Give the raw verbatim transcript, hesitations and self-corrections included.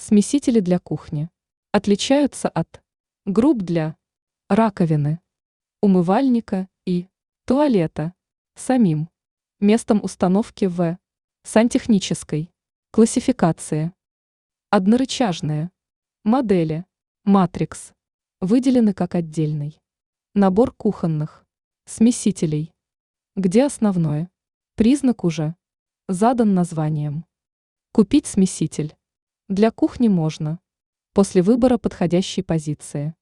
Смесители для кухни отличаются от групп для раковины, умывальника и туалета самим местом установки в сантехнической классификации. Однорычажные модели Matrix выделены как отдельный набор кухонных смесителей, где основной признак уже задан названием. Купить смеситель для кухни можно после выбора подходящей позиции.